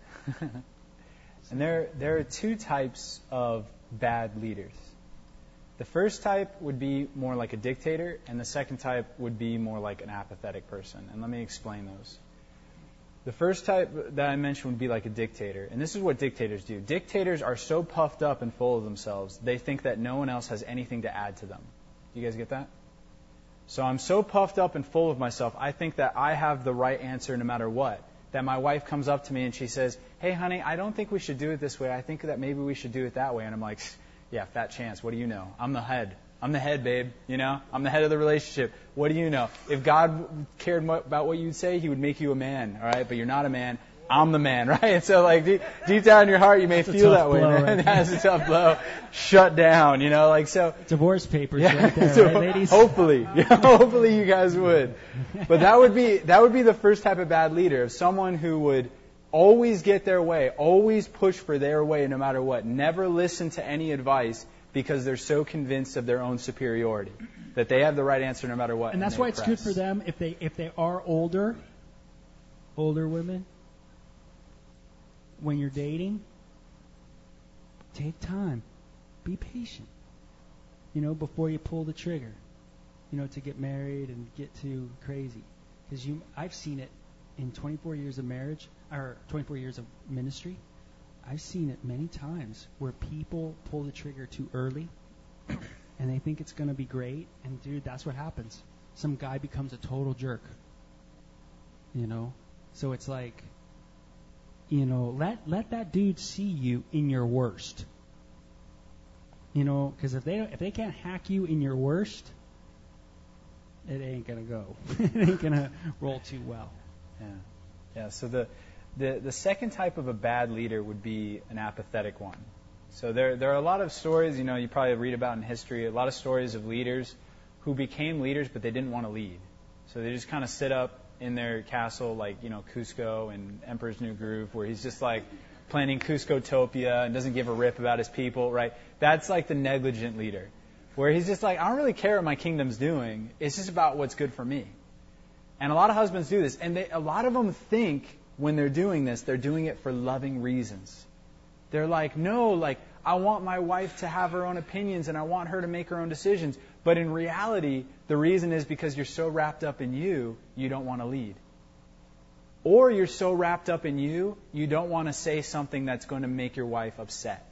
And there, there are two types of bad leaders. The first type would be more like a dictator, and the second type would be more like an apathetic person. And let me explain those. The first type that I mentioned would be like a dictator. And this is what dictators do. Dictators are so puffed up and full of themselves, they think that no one else has anything to add to them. You guys get that? So I'm so puffed up and full of myself, I think that I have the right answer no matter what. That my wife comes up to me and she says, hey, honey, I don't think we should do it this way. I think that maybe we should do it that way. And I'm like, yeah, fat chance. What do you know? I'm the head. I'm the head, babe. You know, I'm the head of the relationship. What do you know? If God cared about what you'd say, he would make you a man, all right? But you're not a man. I'm the man, right? And so, like, deep, deep down in your heart, you may That's feel that way. Blow, Man. Right? That's a tough blow. Shut down, you know, like so. Divorce papers, yeah, right there, so right, ladies? Hopefully, yeah, hopefully you guys would. But that would be that would be the first type of bad leader, of someone who would always get their way, always push for their way, no matter what. Never listen to any advice because they're so convinced of their own superiority that they have the right answer no matter what. And that's and why it's press. good for them if they if they are older, older women. When you're dating, take time, be patient. You know, before you pull the trigger. You know, to get married and get too crazy, because you, I've seen it in twenty-four years of marriage or twenty-four years of ministry. I've seen it many times where people pull the trigger too early, and they think it's going to be great, and dude, that's what happens. Some guy becomes a total jerk. You know, so it's like, you know, let let that dude see you in your worst. You know, because if they if they can't hack you in your worst, it ain't gonna go. It ain't gonna roll too well. Yeah, yeah. So the, the the second type of a bad leader would be an apathetic one. So there there are a lot of stories, you know, you probably read about in history, a lot of stories of leaders who became leaders but they didn't want to lead. So they just kind of sit up in their castle, like, you know, Cusco and Emperor's New Groove, where he's just like planning Cuscotopia and doesn't give a rip about his people, right? That's like the negligent leader, where he's just like, I don't really care what my kingdom's doing. It's just about what's good for me. And a lot of husbands do this. And they, a lot of them think when they're doing this, they're doing it for loving reasons. They're like, no, like, I want my wife to have her own opinions and I want her to make her own decisions. But in reality, the reason is because you're so wrapped up in you, you don't want to lead. Or you're so wrapped up in you, you don't want to say something that's going to make your wife upset.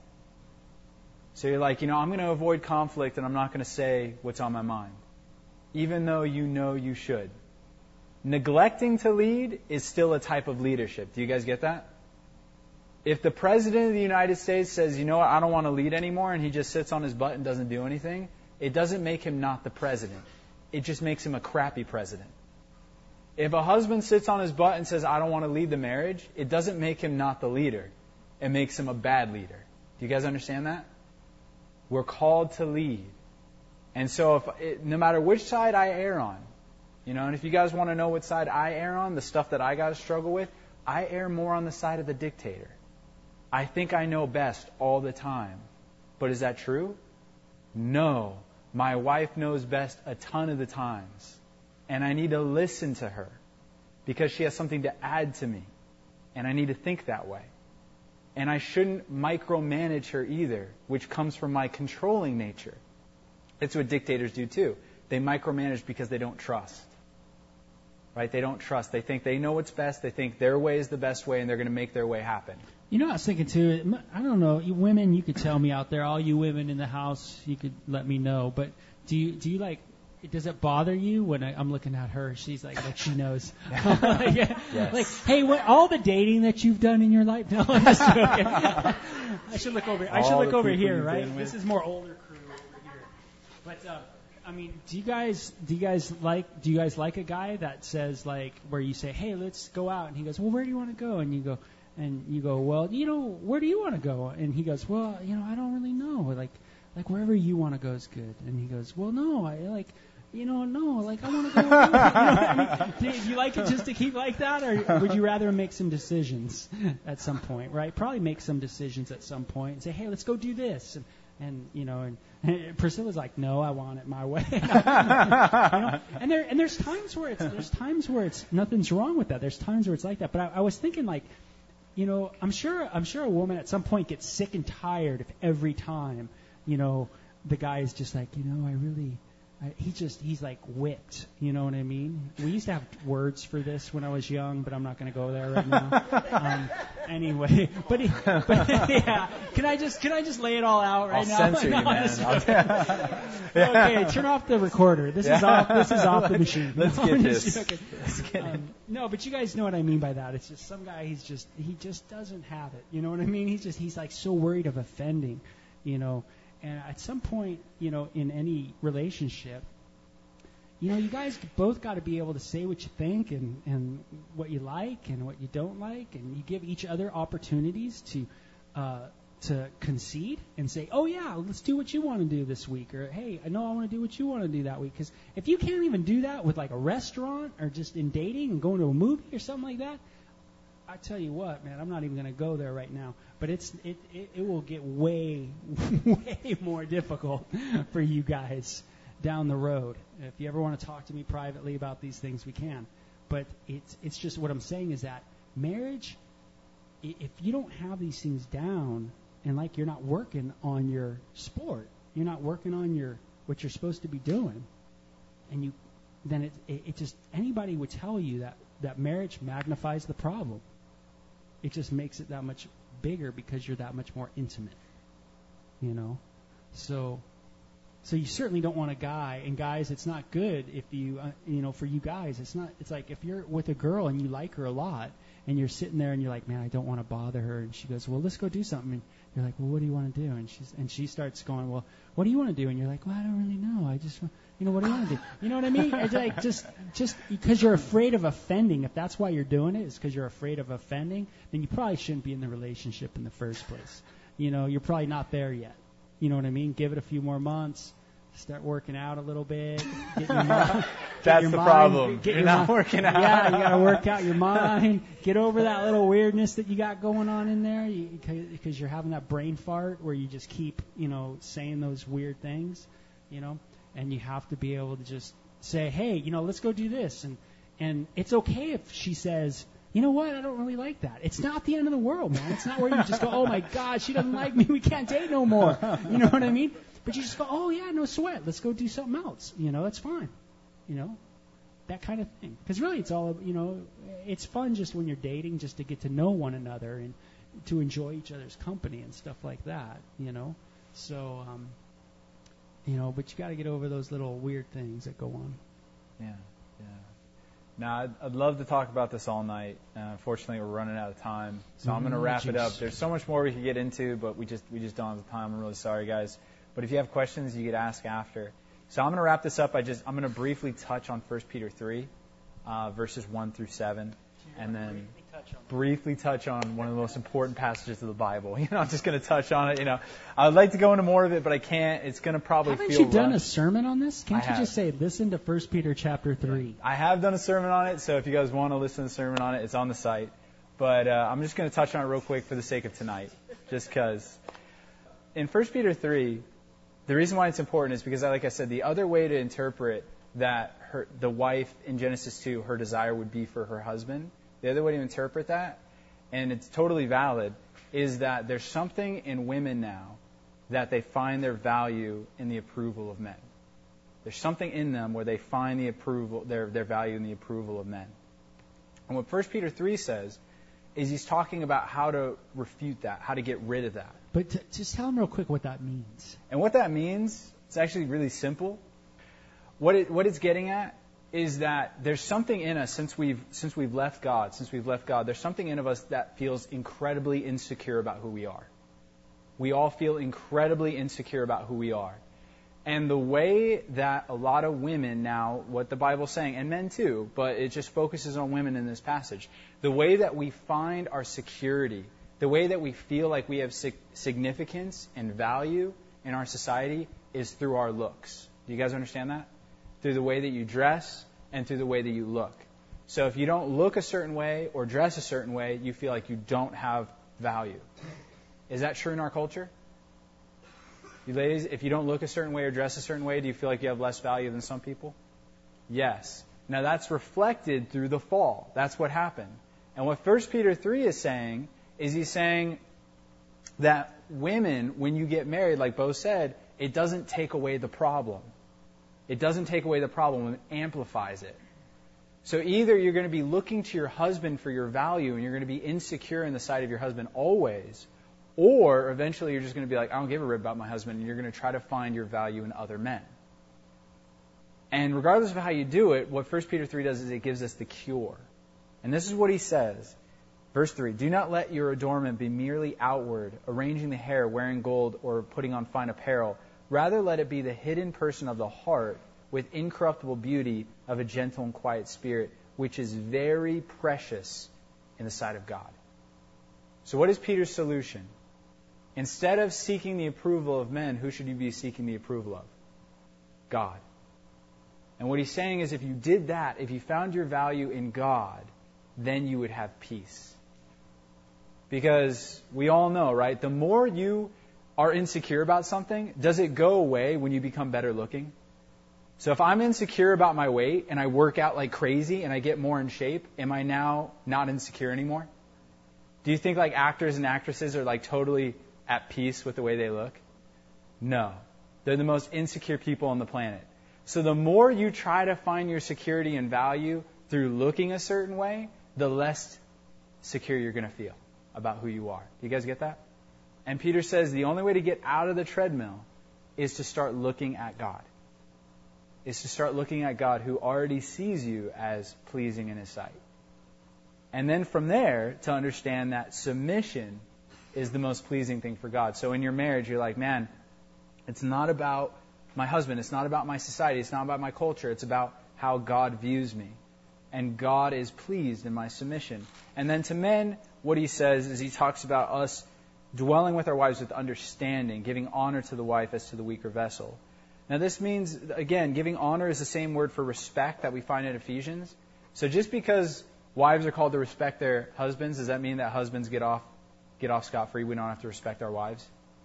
So you're like, you know, I'm going to avoid conflict and I'm not going to say what's on my mind, even though you know you should. Neglecting to lead is still a type of leadership. Do you guys get that? If the President of the United States says, you know what, I don't want to lead anymore, and he just sits on his butt and doesn't do anything, it doesn't make him not the president. It just makes him a crappy president. If a husband sits on his butt and says, I don't want to lead the marriage, it doesn't make him not the leader. It makes him a bad leader. Do you guys understand that? We're called to lead. And so if it, no matter which side I err on, you know, and if you guys want to know what side I err on, the stuff that I got to struggle with, I err more on the side of the dictator. I think I know best all the time. But is that true? No. My wife knows best a ton of the times. And I need to listen to her because she has something to add to me. And I need to think that way. And I shouldn't micromanage her either, which comes from my controlling nature. That's what dictators do too. They micromanage because they don't trust. Right? They don't trust. They think they know what's best. They think their way is the best way and they're going to make their way happen. You know, I was thinking too, I don't know, you women, you could tell me out there, all you women in the house, you could let me know. But do you, do you like, does it bother you when I, I'm looking at her? She's like, like she knows. Yeah. Yes. Like, hey, what, all the dating that you've done in your life? No, I'm just joking. I should look over. I should All look the over people here, you've right? been with. This is more older crew over here. But uh, I mean, do you guys do you guys like do you guys like a guy that says like where you say, hey, let's go out, and he goes, well, where do you want to go? And you go, and you go, well, you know, where do you want to go? And he goes, well, you know, I don't really know, like like wherever you want to go is good. And he goes, well, no, I like. You know, no, like I want to go. You know what I mean? Do you like it just to keep like that, or would you rather make some decisions at some point, right? Probably make some decisions at some point and say, hey, let's go do this, and, and you know, and, and Priscilla's like, no, I want it my way. You know? And there and there's times where it's there's times where it's nothing's wrong with that. There's times where it's like that. But I, I was thinking like, you know, I'm sure I'm sure a woman at some point gets sick and tired if every time, you know, the guy is just like, you know, I really. I, he just, he's like whipped, you know what I mean? We used to have words for this when I was young, but I'm not going to go there right now. Um, anyway, but, he, but yeah, can I just, can I just lay it all out right I'll now? Censor you, no, man. Okay, turn off the recorder. This is off, this is off the machine. Let's no, get just, this. okay. Let's get it. Um, no, but you guys know what I mean by that. It's just some guy, he's just, he just doesn't have it. You know what I mean? He's just, he's like so worried of offending, you know. And at some point, you know, in any relationship, you know, you guys both got to be able to say what you think and, and what you like and what you don't like, and you give each other opportunities to uh, to concede and say, oh, yeah, let's do what you want to do this week, or, hey, I know I want to do what you want to do that week. Because if you can't even do that with, like, a restaurant or just in dating and going to a movie or something like that, I tell you what, man, I'm not even going to go there right now. But it's it, it, it will get way, way more difficult for you guys down the road. If you ever want to talk to me privately about these things, we can. But it's it's just what I'm saying is that marriage, if you don't have these things down, and like you're not working on your sport, you're not working on your what you're supposed to be doing, and you, then it it, it just anybody would tell you that that marriage magnifies the problem. It just makes it that much bigger because you're that much more intimate, you know. So, so you certainly don't want a guy. And guys, it's not good if you, uh, you know, for you guys, it's not. It's like if you're with a girl and you like her a lot, and you're sitting there and you're like, man, I don't want to bother her, and she goes, well, let's go do something. And you're like, well, what do you want to do? And she's and she starts going, well, what do you want to do? And you're like, well, I don't really know. I just, you know, what do you want to do? You know what I mean? It's like just, just because you're afraid of offending. If that's why you're doing it, is because you're afraid of offending, then you probably shouldn't be in the relationship in the first place. You know, you're probably not there yet. You know what I mean? Give it a few more months. Start working out a little bit. Get your mind, That's your the mind, problem. Get You're your not mind. working out. Yeah, you got to work out your mind. Get over that little weirdness that you got going on in there, because you, you're having that brain fart where you just keep, you know, saying those weird things, you know. And you have to be able to just say, hey, you know, let's go do this. And and it's okay if she says, you know what, I don't really like that. It's not the end of the world, man. It's not where you just go, oh, my God, she doesn't like me. We can't date no more. You know what I mean? But you just go, oh, yeah, no sweat. Let's go do something else. You know, that's fine. You know, that kind of thing. Because really it's all, you know, it's fun just when you're dating just to get to know one another and to enjoy each other's company and stuff like that, you know. So, um, you know, but you got to get over those little weird things that go on. Yeah, yeah. Now, I'd, I'd love to talk about this all night. Uh, unfortunately, we're running out of time, so I'm going to wrap it up. There's so much more we could get into, but we just we just don't have the time. I'm really sorry, guys. But if you have questions, you could ask after. So I'm going to wrap this up. I just I'm going to briefly touch on First Peter three, uh, verses one through seven, and then briefly touch on one of the most important passages of the Bible. You know, I'm just going to touch on it. You know, I'd like to go into more of it, but I can't. It's going to probably Haven't feel you done rushed. a sermon on this? Can't I you have. just say, listen to First Peter chapter three? I have done a sermon on it, so if you guys want to listen to the sermon on it, it's on the site. But uh, I'm just going to touch on it real quick for the sake of tonight, just because. In First Peter three, the reason why it's important is because, like I said, the other way to interpret that her, the wife in Genesis two, her desire would be for her husband, the other way to interpret that, and it's totally valid, is that there's something in women now that they find their value in the approval of men. There's something in them where they find the approval, their, their value in the approval of men. And what First Peter three says is he's talking about how to refute that, how to get rid of that. But t- just tell them real quick what that means. And what that means, it's actually really simple. What it, what it's getting at is that there's something in us since we've since we've left God, since we've left God, there's something in of us that feels incredibly insecure about who we are. We all feel incredibly insecure about who we are. And the way that a lot of women now, what the Bible's saying, and men too, but it just focuses on women in this passage, the way that we find our security, the way that we feel like we have significance and value in our society is through our looks. Do you guys understand that? Through the way that you dress and through the way that you look. So if you don't look a certain way or dress a certain way, you feel like you don't have value. Is that true in our culture? You ladies, if you don't look a certain way or dress a certain way, do you feel like you have less value than some people? Yes. Now that's reflected through the fall. That's what happened. And what First Peter three is saying is he's saying that women, when you get married, like Bo said, it doesn't take away the problem. It doesn't take away the problem, it amplifies it. So either you're going to be looking to your husband for your value and you're going to be insecure in the sight of your husband always, or eventually you're just going to be like, I don't give a rip about my husband, and you're going to try to find your value in other men. And regardless of how you do it, what First Peter three does is it gives us the cure. And this is what he says. Verse three, do not let your adornment be merely outward, arranging the hair, wearing gold, or putting on fine apparel. Rather, let it be the hidden person of the heart with incorruptible beauty of a gentle and quiet spirit, which is very precious in the sight of God. So what is Peter's solution? Instead of seeking the approval of men, who should you be seeking the approval of? God. And what he's saying is if you did that, if you found your value in God, then you would have peace. Because we all know, right? The more you are insecure about something, does it go away when you become better looking? So if I'm insecure about my weight and I work out like crazy and I get more in shape, am I now not insecure anymore? Do you think like actors and actresses are like totally at peace with the way they look? No. They're the most insecure people on the planet. So the more you try to find your security and value through looking a certain way, the less secure you're going to feel about who you are. Do you guys get that? And Peter says the only way to get out of the treadmill is to start looking at God. Is to start looking at God who already sees you as pleasing in His sight. And then from there, to understand that submission is the most pleasing thing for God. So in your marriage, you're like, man, it's not about my husband. It's not about my society. It's not about my culture. It's about how God views me. And God is pleased in my submission. And then to men, what he says is he talks about us dwelling with our wives with understanding, giving honor to the wife as to the weaker vessel. Now this means, again, giving honor is the same word for respect that we find in Ephesians. So just because wives are called to respect their husbands, does that mean that husbands get off get off scot-free? We don't have to respect our wives?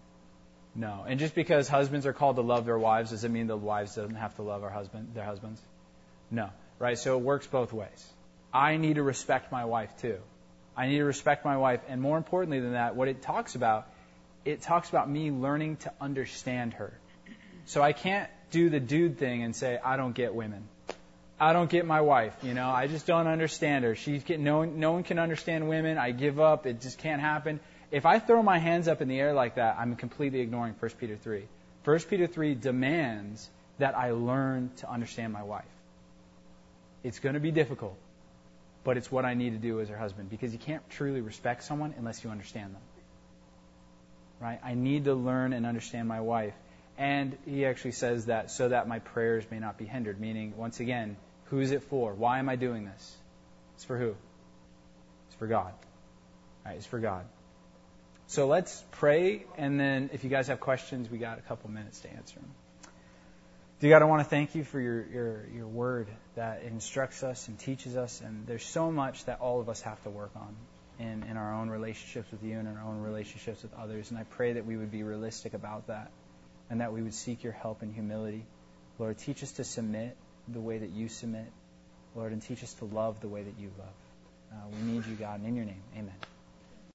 No. And just because husbands are called to love their wives, does it mean the wives don't have to love our husband, their husbands? No. Right? So it works both ways. I need to respect my wife too. I need to respect my wife. And more importantly than that, what it talks about, it talks about me learning to understand her. So I can't do the dude thing and say, I don't get women. I don't get my wife, you know. I just don't understand her. She's get, no, no one can understand women. I give up. It just can't happen. If I throw my hands up in the air like that, I'm completely ignoring First Peter three. First Peter three demands that I learn to understand my wife. It's going to be difficult, but it's what I need to do as her husband, because you can't truly respect someone unless you understand them. Right? I need to learn and understand my wife. And he actually says that so that my prayers may not be hindered, meaning, once again, who is it for? Why am I doing this? It's for who? It's for God. Right? It's for God. So let's pray, and then if you guys have questions, we got a couple minutes to answer them. Dear God, I want to thank you for your, your, your word that instructs us and teaches us, and there's so much that all of us have to work on in, in our own relationships with you and in our own relationships with others, and I pray that we would be realistic about that, and that we would seek your help in humility. Lord, teach us to submit the way that you submit, Lord, and teach us to love the way that you love. Uh, we need you, God, and in your name, amen.